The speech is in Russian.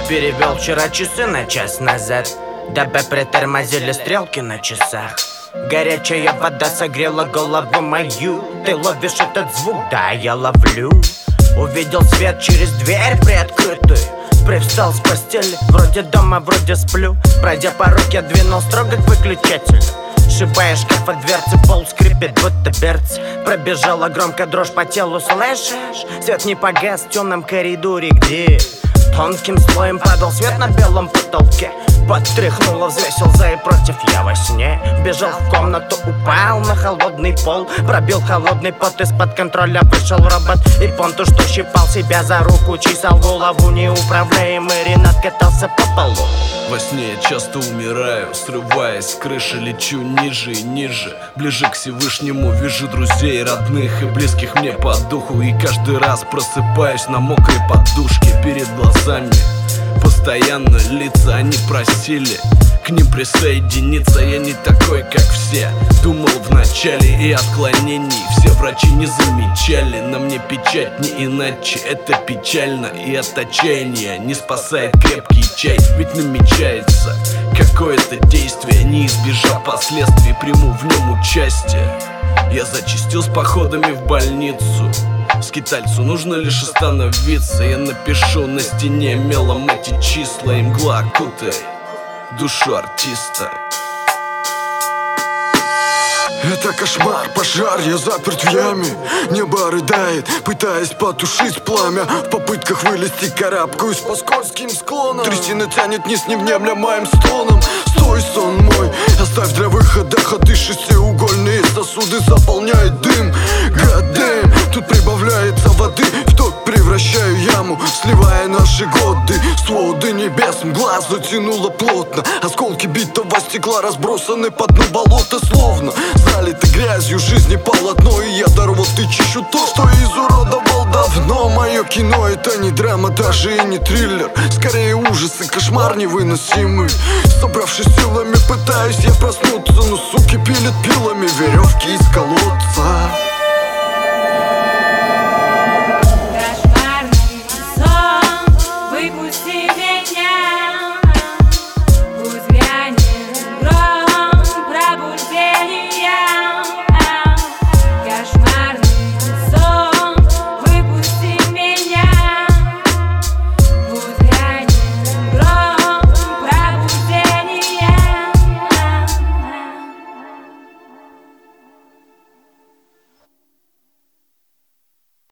Перевел вчера часы на час назад, дабы притормозили стрелки на часах. Горячая вода согрела голову мою. Ты ловишь этот звук, да, я ловлю. Увидел свет через дверь приоткрытую. Привстал с постели, вроде дома, вроде сплю. Пройдя порог, я двинул строго к выключателю. Шибая шкаф от дверцы, пол скрипит, будто берц. Пробежала громко дрожь по телу, слышишь? Свет не погас в темном коридоре, где тонким слоем падал свет на белом потолке. Подтряхнуло, взвесил за и против, я во сне. Бежал в комнату, упал на холодный пол. Пробил холодный пот, из-под контроля вышел робот. И понту, что щипал себя за руку, чесал голову. Неуправляемый Ренат катался по полу. Во сне я часто умираю, срываясь с крыши, лечу ниже и ниже. Ближе к Всевышнему, вижу друзей, родных и близких мне по духу. И каждый раз просыпаюсь на мокрой подушке. Перед глазами постоянно лица, они просили к ним присоединиться. Я не такой, как все. Думал вначале и отклонений все врачи не замечали. На мне печать не иначе, это печально. И от отчаяния не спасает крепкий чай. Ведь намечается какое-то действие, не избежав последствий, приму в нем участие. Я зачастил с походами в больницу. Скитальцу нужно лишь остановиться. Я напишу на стене мелом эти числа, и мгла окутает душу артиста. Это кошмар, пожар, я заперт в яме. Небо рыдает, пытаясь потушить пламя. В попытках вылезти карабкаюсь по скользким склонам. Трясина тянет вниз, не внемля моим стоном. Стой, сон мой, оставь для выхода ходы. Шестиугольные сосуды заполняет дым. Goddamn, тут прибавляется воды. В ток превращаю яму, сливая наши годы. Своды небес, мгла затянула плотно. Осколки битого стекла разбросаны по дну болота. Словно залиты грязью жизни полотно. И я до рвоты чищу то, что изуродовал давно. Мое кино это не драма, даже и не триллер. Скорее ужас и кошмар невыносимый. Собравшись силами, пытаюсь я проснуться, но суки пилят пилами веревки из колодца.